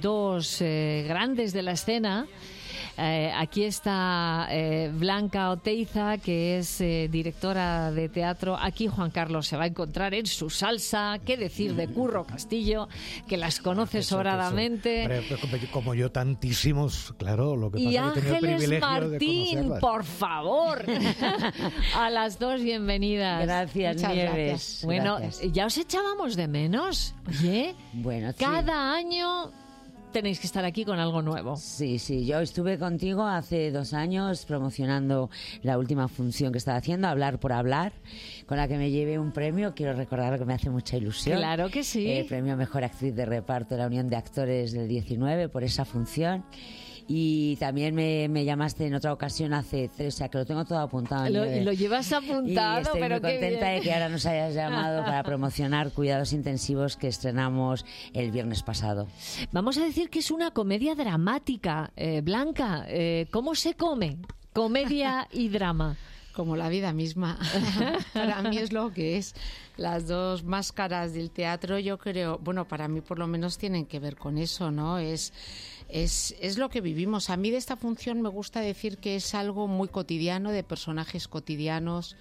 dos grandes de la escena. Aquí está Blanca Oteiza, que es directora de teatro. Aquí Juan Carlos se va a encontrar en su salsa. ¿Qué decir de Curro Castillo, que las conoce sobradamente? Hombre, como yo, tantísimos, claro. Lo que pasa Y es que he tenido el Ángeles privilegio de Martín, conocerlas. por favor. A las dos, bienvenidas. Gracias, Muchas Nieves. gracias. Bueno, Gracias. ya os echábamos de menos. Oye, Bueno, sí. cada año tenéis que estar aquí con algo nuevo. Sí, yo estuve contigo hace 2 años promocionando la última función que estaba haciendo, Hablar por Hablar, con la que me llevé un premio. Quiero recordar que me hace mucha ilusión. Claro que sí. El premio a Mejor Actriz de Reparto de la Unión de Actores del 19 por esa función. Y también me llamaste en otra ocasión hace 3, o sea que lo tengo todo apuntado. Nieves. Lo llevas Y apuntado, estoy pero muy contenta qué de que ahora nos hayas llamado para promocionar Cuidados Intensivos, que estrenamos el viernes pasado. Vamos a decir que es una comedia dramática. Blanca, ¿cómo se come? Comedia y drama. Como la vida misma. Para mí es lo que es. Las dos máscaras del teatro, yo creo, bueno, para mí por lo menos tienen que ver con eso, ¿no? Es lo que vivimos. A mí de esta función me gusta decir que es algo muy cotidiano, de personajes cotidianos.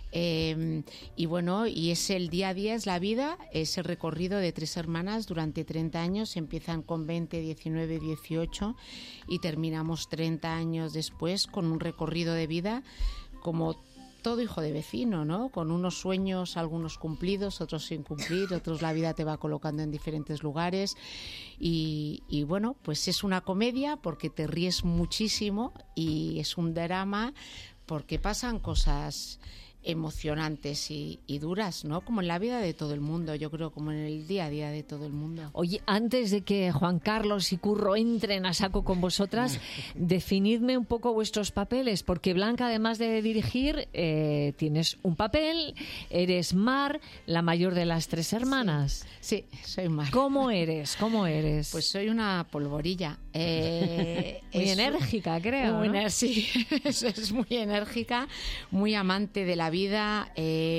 Y bueno, y es el día a día, es la vida, es el recorrido de 3 hermanas durante 30 años. Empiezan con 20, 19, 18 y terminamos 30 años después con un recorrido de vida como todo hijo de vecino, ¿no? Con unos sueños, algunos cumplidos, otros sin cumplir, otros la vida te va colocando en diferentes lugares y bueno, pues es una comedia porque te ríes muchísimo y es un drama porque pasan cosas emocionantes y duras, ¿no? Como en la vida de todo el mundo, yo creo, como en el día a día de todo el mundo. Oye, antes de que Juan Carlos y Curro entren a saco con vosotras, definidme un poco vuestros papeles, porque Blanca, además de dirigir, tienes un papel, eres Mar, la mayor de las 3 hermanas. Sí, soy Mar. ¿Cómo eres? Pues soy una polvorilla. Muy enérgica, creo, ¿no? Sí, es muy enérgica, muy amante de la vida.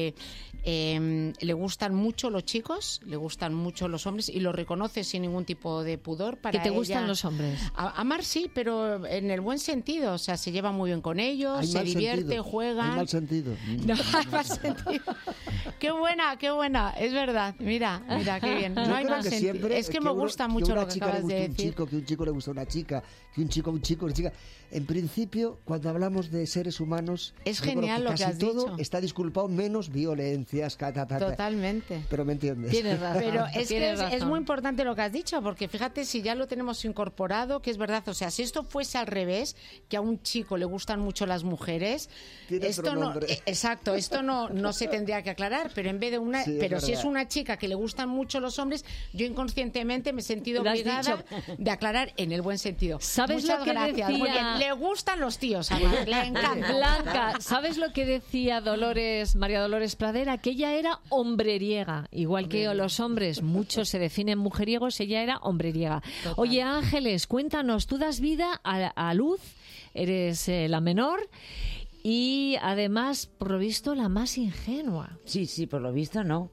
Le gustan mucho los chicos, le gustan mucho los hombres y lo reconoce sin ningún tipo de pudor. Para ¿Que te gustan ella, los hombres? A Mar sí, pero en el buen sentido, o sea, se lleva muy bien con ellos, se divierte, juegan. Hay mal sentido. No hay mal sentido. Qué buena, es verdad. Mira, qué bien. No hay mal sentido. Es que me gusta mucho lo que acabas de decir. Que un chico le gusta a una chica, que un chico a un chico, una chica. En principio, cuando hablamos de seres humanos, es genial lo que has dicho. Casi todo dicho. está disculpado, menos violencias, Totalmente. Pero me entiendes. Tienes razón. Pero Tienes razón. es muy importante lo que has dicho, porque fíjate si ya lo tenemos incorporado, que es verdad. O sea, si esto fuese al revés, que a un chico le gustan mucho las mujeres, esto no, exacto, esto no se tendría que aclarar. Pero en vez de una, sí, pero si es una chica que le gustan mucho los hombres, yo inconscientemente me he sentido obligada de aclarar en el buen sentido. ¿Sabes Muchas lo que gracias. decía? Muy bien. Le gustan los tíos, además, le encanta. Blanca, ¿sabes lo que decía María Dolores Pradera? Que ella era hombreriega, igual que los hombres, muchos se definen mujeriegos, ella era hombreriega. Total. Oye, Ángeles, cuéntanos, tú das vida a Luz, eres la menor y además, por lo visto, la más ingenua. Sí, por lo visto no.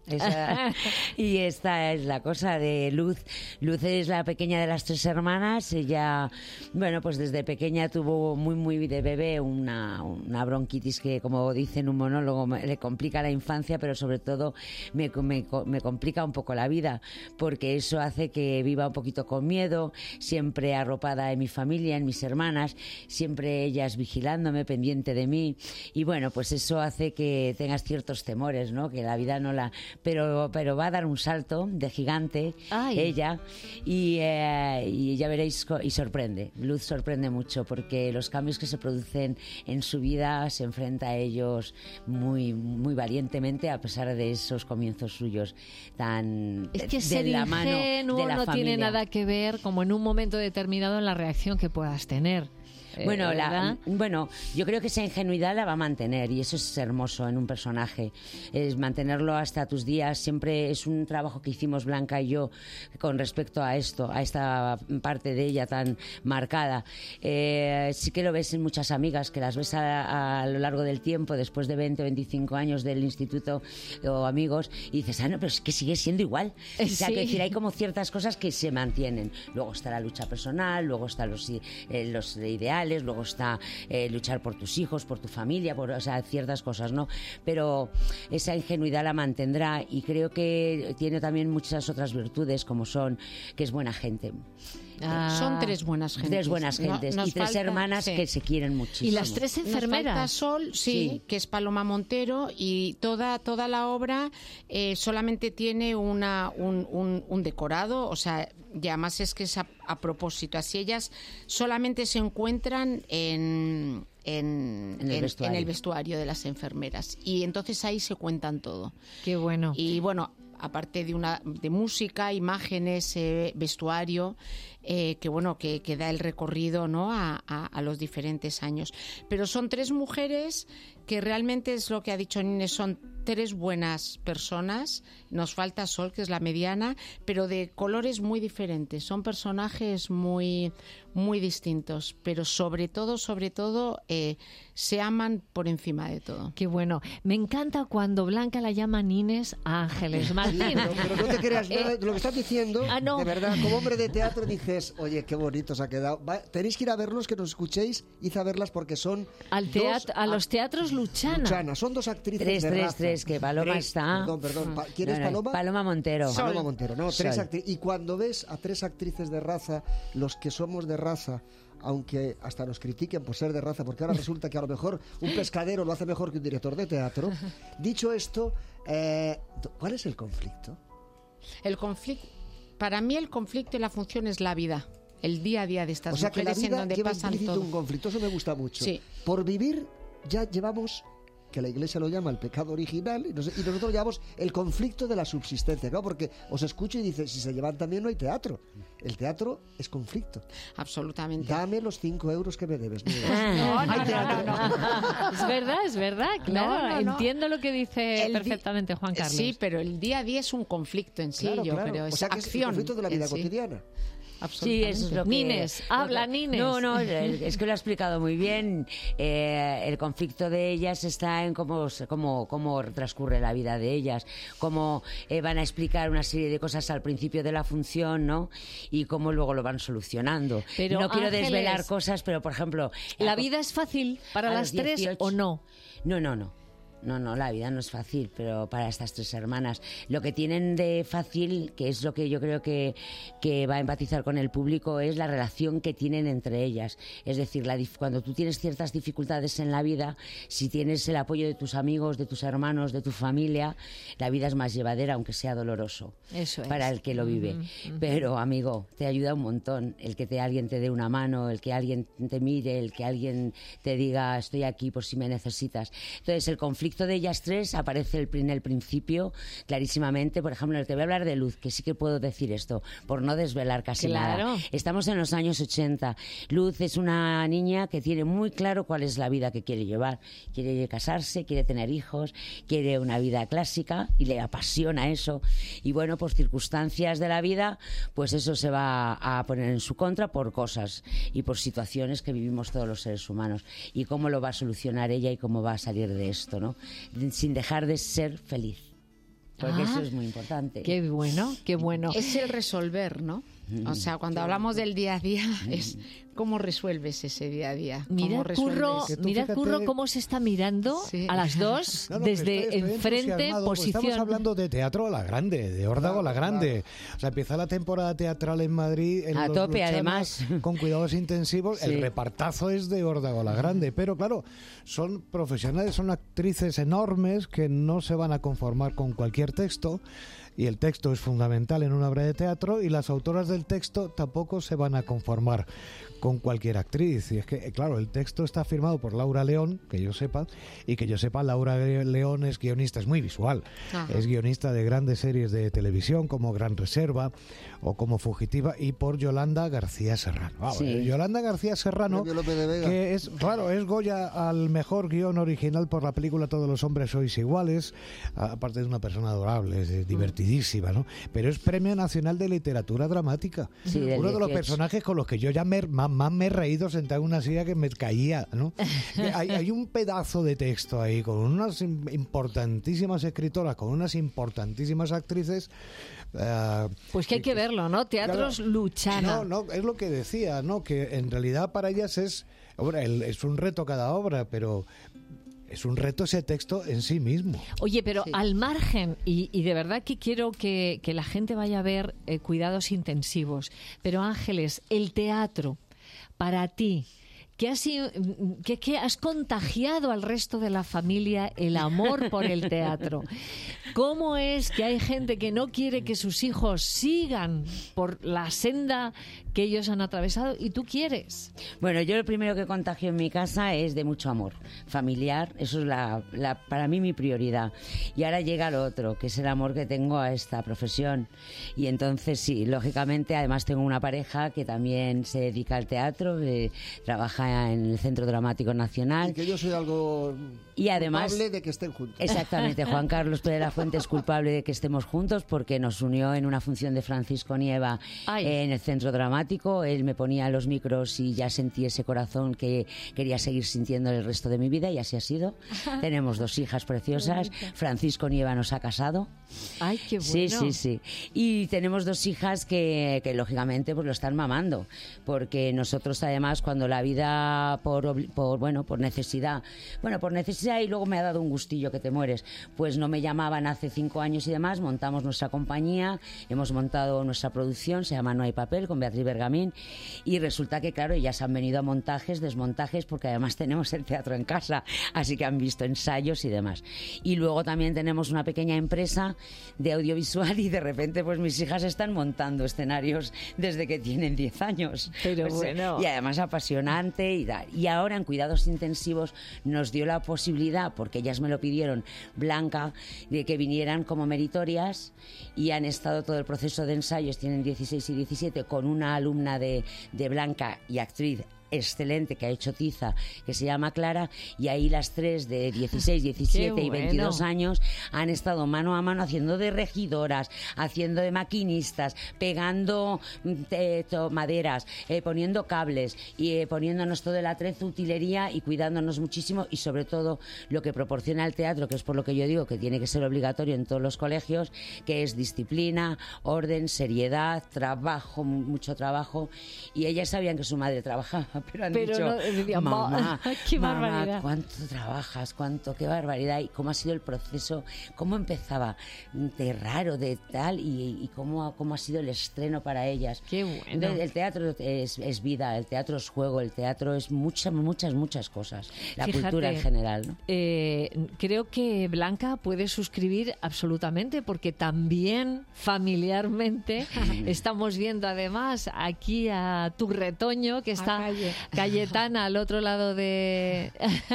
Y esta es la cosa de Luz. Luz es la pequeña de las 3 hermanas. Ella, bueno, pues desde pequeña tuvo muy de bebé una bronquitis que, como dice en un monólogo, le complica la infancia, pero sobre todo me complica un poco la vida, porque eso hace que viva un poquito con miedo, siempre arropada en mi familia, en mis hermanas, siempre ellas vigilándome, pendiente de mí. Y bueno, pues eso hace que tengas ciertos temores, ¿no? Que la vida no la... Pero va a dar un salto de gigante. Ay. Ella y ya veréis, y sorprende. Luz sorprende mucho porque los cambios que se producen en su vida se enfrenta a ellos muy valientemente, a pesar de esos comienzos suyos tan Es que de ser la mano de ingenuo la no familia. tiene nada que ver como en un momento determinado en la reacción que puedas tener. Bueno, ¿verdad? Yo creo que esa ingenuidad la va a mantener y eso es hermoso en un personaje. Es mantenerlo hasta tus días. Siempre es un trabajo que hicimos Blanca y yo con respecto a esto, a esta parte de ella tan marcada. Sí que lo ves en muchas amigas, que las ves a lo largo del tiempo, después de 20 o 25 años del instituto o amigos, y dices, no, pero es que sigue siendo igual. O sea, que decir, hay como ciertas cosas que se mantienen. Luego está la lucha personal, luego están los ideales, luego está luchar por tus hijos, por tu familia, o sea, ciertas cosas, ¿no? Pero esa ingenuidad la mantendrá y creo que tiene también muchas otras virtudes, como son que es buena gente. Son tres buenas gentes. Tres buenas gentes y tres hermanas que se quieren muchísimo. Y las tres enfermeras. Nos falta Sol, sí, que es Paloma Montero, y toda la obra solamente tiene un decorado, o sea, y además es que es a propósito. Así ellas solamente se encuentran en el vestuario de las enfermeras, y entonces ahí se cuentan todo. Qué bueno. Y bueno, aparte de música, imágenes, vestuario, que da el recorrido, ¿no?, a los diferentes años. Pero son tres mujeres que realmente es lo que ha dicho Nines, son tres buenas personas. Nos falta Sol, que es la mediana, pero de colores muy diferentes. Son personajes muy, muy distintos, pero sobre todo, se aman por encima de todo. Qué bueno. Me encanta cuando Blanca la llama Nines a Ángeles Martín. Pero no te creas nada de lo que estás diciendo. No. De verdad, como hombre de teatro dices, oye, qué bonito se ha quedado. Tenéis que ir a verlos, que nos escuchéis, id a verlas porque son a los teatros Luchana. Son dos actrices de raza. Tres, que Paloma está... Perdón. ¿Quién es Paloma? Paloma Montero. Paloma Montero, no, tres actrices. Y cuando ves a tres actrices de raza, los que somos de raza, aunque hasta nos critiquen por ser de raza, porque ahora resulta que a lo mejor un pescadero lo hace mejor que un director de teatro. Dicho esto, ¿cuál es el conflicto? Para mí el conflicto y la función es la vida, el día a día de estas mujeres, que la vida en donde lleva pasan implícito todo. un conflicto, eso me gusta mucho. Sí. Por vivir ya llevamos, que la Iglesia lo llama el pecado original, y nosotros llamamos el conflicto de la subsistencia, claro, porque os escucho y dice, si se llevan también no hay teatro. El teatro es conflicto. Absolutamente. Dame los 5 euros que me debes. No. Es verdad, claro. No. Entiendo lo que dice perfectamente Juan Carlos. Sí, pero el día a día es un conflicto en sí, yo creo. O sea, que acción. es el conflicto de la vida cotidiana. Sí, eso es lo que... Nines, habla Nines. No, es que lo ha explicado muy bien. El conflicto de ellas está en cómo transcurre la vida de ellas, cómo van a explicar una serie de cosas al principio de la función, ¿no? Y cómo luego lo van solucionando. Pero, no quiero Ángeles, desvelar cosas, pero por ejemplo... ¿La vida es fácil para las 18, tres o no? No, la vida no es fácil, pero para estas tres hermanas. Lo que tienen de fácil, que es lo que yo creo que va a empatizar con el público, es la relación que tienen entre ellas. Es decir, cuando tú tienes ciertas dificultades en la vida, si tienes el apoyo de tus amigos, de tus hermanos, de tu familia, la vida es más llevadera, aunque sea doloroso. Eso es. Para el que lo vive. Pero, amigo, te ayuda un montón el que alguien te dé una mano, el que alguien te mire, el que alguien te diga, estoy aquí por si me necesitas. Entonces, el conflicto de ellas tres aparece en el principio clarísimamente. Por ejemplo, te voy a hablar de Luz, que sí que puedo decir esto, por no desvelar casi nada. Estamos en los años 80. Luz es una niña que tiene muy claro cuál es la vida que quiere llevar. Quiere casarse, quiere tener hijos, quiere una vida clásica y le apasiona eso. Y bueno, por circunstancias de la vida, pues eso se va a poner en su contra por cosas y por situaciones que vivimos todos los seres humanos. Y cómo lo va a solucionar ella y cómo va a salir de esto, ¿no? Sin dejar de ser feliz, porque eso es muy importante. Qué bueno, qué bueno. Es el resolver, ¿no? O sea, cuando hablamos del día a día, es cómo resuelves ese día a día. Mira, Curro, cómo se está mirando a las dos desde enfrente, posición. Estamos hablando de teatro a la grande, de Órdago a la grande. O sea, empieza la temporada teatral en Madrid. A tope, además. Con cuidados intensivos. Sí. El repartazo es de Órdago a la grande. Pero claro, son profesionales, son actrices enormes que no se van a conformar con cualquier texto. y el texto es fundamental en una obra de teatro, y las autoras del texto tampoco se van a conformar con cualquier actriz. Y es que, claro, el texto está firmado por Laura León, que yo sepa, Laura León es guionista, es muy visual. Ajá. Es guionista de grandes series de televisión como Gran Reserva o como Fugitiva, y por Yolanda García Serrano. Sí. Yolanda García Serrano, que es, claro, es Goya al mejor guión original por la película Todos los hombres sois iguales, aparte de una persona adorable, es divertidísima, ¿no? Pero es Premio Nacional de Literatura Dramática. Sí, uno de los personajes con los que yo ya más me he reído sentado en una silla que me caía, ¿no? hay un pedazo de texto ahí con unas importantísimas escritoras, con unas importantísimas actrices. Pues que hay que verlo, ¿no? Teatros Luchana. No, es lo que decía, ¿no? Que en realidad para ellas es un reto cada obra, pero es un reto ese texto en sí mismo. Oye, pero sí, al margen, y de verdad que quiero que la gente vaya a ver Cuidados Intensivos, pero Ángeles, el teatro, para ti, que has contagiado al resto de la familia el amor por el teatro. ¿Cómo es que hay gente que no quiere que sus hijos sigan por la senda que ellos han atravesado y tú quieres? Bueno, yo lo primero que contagio en mi casa es de mucho amor familiar. Eso es para mí mi prioridad. Y ahora llega lo otro, que es el amor que tengo a esta profesión. Y entonces sí, lógicamente, además tengo una pareja que también se dedica al teatro, trabaja en el Centro Dramático Nacional. Y que yo soy algo y además, culpable de que estén juntos. Exactamente, Juan Carlos Pérez de la Fuente es culpable de que estemos juntos porque nos unió en una función de Francisco Nieva en el Centro Dramático. Él me ponía los micros y ya sentí ese corazón que quería seguir sintiendo el resto de mi vida, y así ha sido. Tenemos 2 hijas preciosas. Francisco Nieva nos ha casado. ¡Ay, qué bueno! Sí. Y tenemos 2 hijas que lógicamente pues lo están mamando, porque nosotros además cuando la vida por necesidad y luego me ha dado un gustillo que te mueres, pues no me llamaban hace 5 años y demás, montamos nuestra compañía, hemos montado nuestra producción, se llama No hay papel, con Beatriz Bergamín, y resulta que claro, ellas han venido a montajes, desmontajes, porque además tenemos el teatro en casa, así que han visto ensayos y demás. Y luego también tenemos una pequeña empresa de audiovisual, y de repente pues mis hijas están montando escenarios desde que tienen 10 años. Pero bueno. Y además apasionante y tal. Y ahora en Cuidados Intensivos nos dio la posibilidad, porque ellas me lo pidieron, Blanca, de que vinieran como meritorias, y han estado todo el proceso de ensayos, tienen 16 y 17, con una alumna de Blanca y actriz excelente que ha hecho tiza, que se llama Clara, y ahí las 3 de 16, 17 y 22 años han estado mano a mano haciendo de regidoras, haciendo de maquinistas, pegando maderas, poniendo cables y poniéndonos todo el atrezo, utilería, y cuidándonos muchísimo, y sobre todo lo que proporciona el teatro, que es por lo que yo digo que tiene que ser obligatorio en todos los colegios, que es disciplina, orden, seriedad, trabajo, mucho trabajo. Y ellas sabían que su madre trabajaba, pero han dicho, no, decía, mamá, qué barbaridad, cuánto trabajas, qué barbaridad, y cómo ha sido el proceso, cómo empezaba de raro, de tal, y cómo ha sido el estreno para ellas. Qué bueno. El teatro es vida, el teatro es juego, el teatro es muchas cosas, la cultura en general, ¿no? Creo que Blanca puede suscribir absolutamente, porque también familiarmente estamos viendo además aquí a tu retoño, que está Cayetana al otro lado del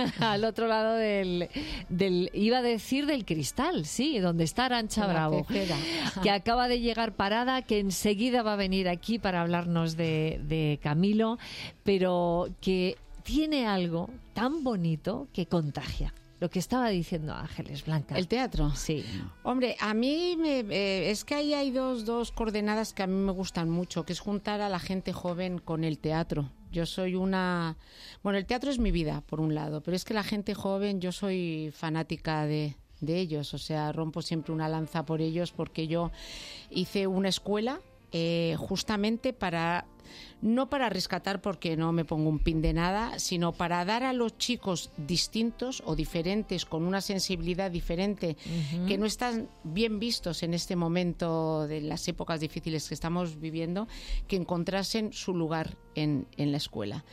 iba a decir del cristal, sí, donde está Arantxa Bravo, que acaba de llegar parada, que enseguida va a venir aquí para hablarnos de Camilo, pero que tiene algo tan bonito que contagia. Lo que estaba diciendo Ángeles, Blanca. ¿El teatro? Sí. Hombre, a mí es que ahí hay dos coordenadas que a mí me gustan mucho, que es juntar a la gente joven con el teatro. Yo soy Bueno, el teatro es mi vida, por un lado, pero es que la gente joven, yo soy fanática de ellos, o sea, rompo siempre una lanza por ellos, porque yo hice una escuela justamente para no para rescatar, porque no me pongo un pin de nada, sino para dar a los chicos distintos o diferentes, con una sensibilidad diferente, que no están bien vistos en este momento de las épocas difíciles que estamos viviendo, que encontrasen su lugar en la escuela.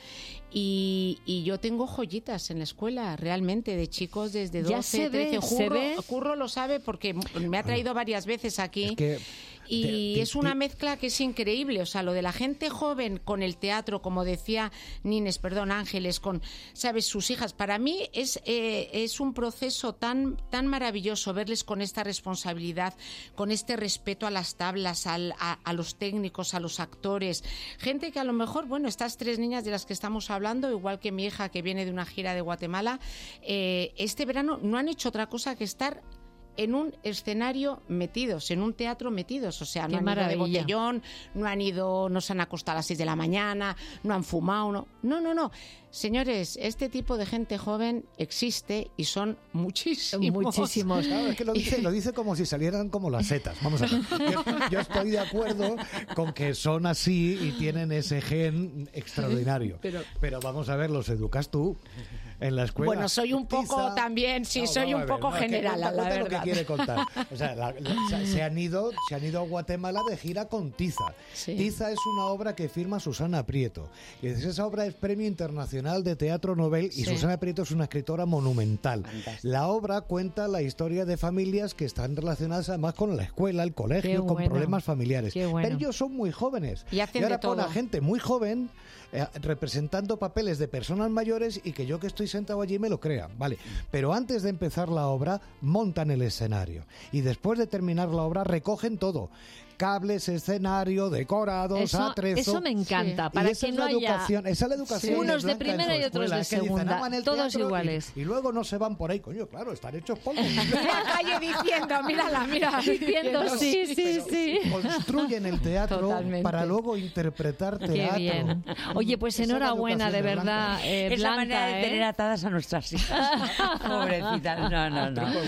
Y yo tengo joyitas en la escuela, realmente, de chicos desde 12, 13. Curro lo sabe porque me ha traído varias veces aquí. Y es una mezcla que es increíble, o sea, lo de la gente joven con el teatro, como decía Ángeles, con, ¿sabes?, sus hijas. Para mí es un proceso tan maravilloso verles con esta responsabilidad, con este respeto a las tablas, a los técnicos, a los actores. Gente que a lo mejor, bueno, estas 3 niñas de las que estamos hablando, igual que mi hija que viene de una gira de Guatemala, este verano no han hecho otra cosa que estar en un escenario metidos, en un teatro metidos, o sea, no han ido de botellón, no se han acostado a las 6 de la mañana, no han fumado, no. Señores, este tipo de gente joven existe y son muchísimos. Claro, es que lo dice como si salieran como las setas. Vamos a ver. Yo estoy de acuerdo con que son así y tienen ese gen extraordinario. Pero vamos a ver, los educas tú en la escuela. Bueno, soy un poco también, soy un poco general, la verdad. Lo que quiere contar. O sea, se han ido a Guatemala de gira con Tiza. Sí. Tiza es una obra que firma Susana Prieto. Y esa obra es Premio Internacional de Teatro Nobel y Susana Prieto es una escritora monumental. Fantástico. La obra cuenta la historia de familias que están relacionadas además con la escuela, el colegio, con problemas familiares. Pero ellos son muy jóvenes. Y ahora pone a gente muy joven representando papeles de personas mayores y que yo que estoy sentado allí me lo crea, vale. Pero antes de empezar la obra montan el escenario y después de terminar la obra recogen todo. Cables, escenario, decorados, atrezo. Eso me encanta, para que no haya esa es la educación. Unos de primera y otros de segunda, todos iguales. Y luego no se van por ahí, coño, claro, están hechos polvos. Mira Calle diciendo, mírala. Diciendo, sí. Construyen el teatro totalmente. Para luego interpretar teatro. Qué bien. Oye, pues enhorabuena, de verdad, Blanca. Es la manera de tener atadas a nuestras hijas. Pobrecitas, no.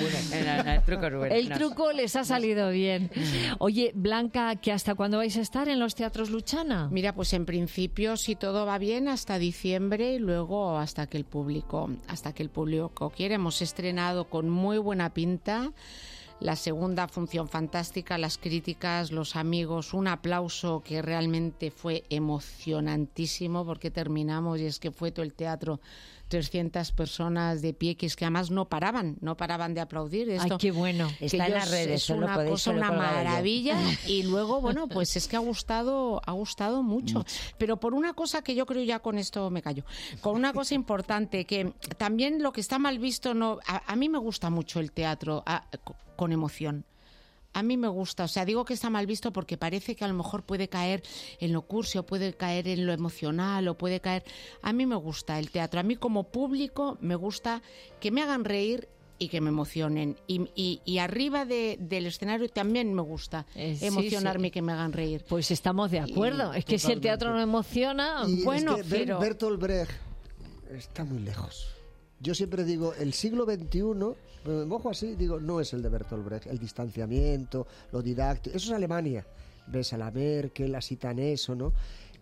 El truco es bueno. El truco les ha salido bien. Oye, Blanca, ¿que hasta cuándo vais a estar en los teatros Luchana? Mira, pues en principio, si todo va bien, hasta diciembre y luego hasta que el público quiera. Hemos estrenado con muy buena pinta. La segunda función fantástica, las críticas, los amigos, un aplauso que realmente fue emocionantísimo porque terminamos y es que fue todo el teatro, 300 personas de pie, que es que además no paraban de aplaudir. Esto, ¡ay, qué bueno! Está en las redes, es una cosa, una maravilla. Y luego, bueno, pues es que ha gustado mucho. Pero por una cosa que yo creo, ya con esto me callo, con una cosa importante, que también lo que está mal visto, a mí me gusta mucho el teatro con emoción. A mí me gusta, o sea, digo que está mal visto porque parece que a lo mejor puede caer en lo cursi o puede caer en lo emocional o puede caer... A mí me gusta el teatro, a mí como público me gusta que me hagan reír y que me emocionen. Y arriba del escenario también me gusta emocionarme y que me hagan reír. Pues estamos de acuerdo, es que si el teatro no emociona... Y bueno, es que pero... Bertolt Brecht está muy lejos. Yo siempre digo, el siglo XXI... Pero me mojo así, digo, no es el de Bertolt Brecht, el distanciamiento, lo didáctico, eso es Alemania. Ves a la Merkel, la citan eso, ¿no?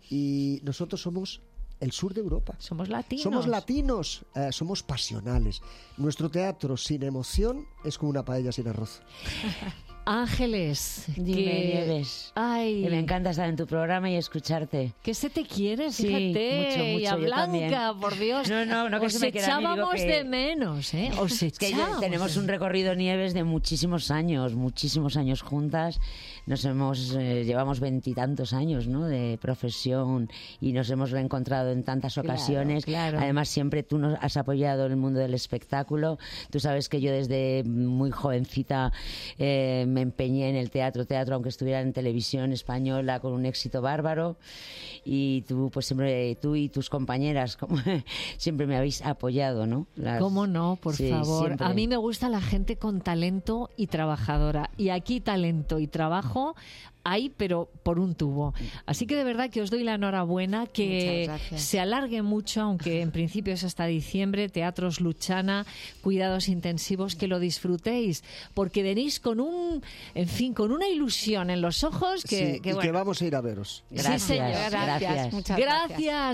Y nosotros somos el sur de Europa. Somos latinos. Somos pasionales. Nuestro teatro sin emoción es como una paella sin arroz. Ángeles, Nieves. Ay, que me encanta estar en tu programa y escucharte. Que se te quiere, sí, fíjate, mucho, y a Blanca, también. por Dios. No, que os se me queda echábamos que... de menos, ¿eh? Os echábamos. Tenemos un recorrido, Nieves, de muchísimos años juntas. Llevamos 20 y tantos años, ¿no?, de profesión y nos hemos reencontrado en tantas ocasiones. Claro. Además, siempre tú nos has apoyado en el mundo del espectáculo. Tú sabes que yo desde muy jovencita me empeñé en el teatro, aunque estuviera en televisión española con un éxito bárbaro. Y tú, pues siempre, tú y tus compañeras, siempre me habéis apoyado, ¿no? ¿Cómo no? Por favor. Siempre. A mí me gusta la gente con talento y trabajadora. Y aquí talento y trabajo ahí, pero por un tubo. Así que de verdad que os doy la enhorabuena, que se alargue mucho, aunque en principio es hasta diciembre, Teatros Luchana, cuidados intensivos, que lo disfrutéis, porque venís con con una ilusión en los ojos que y que vamos a ir a veros. Gracias, sí, señor. gracias. Muchas Gracias.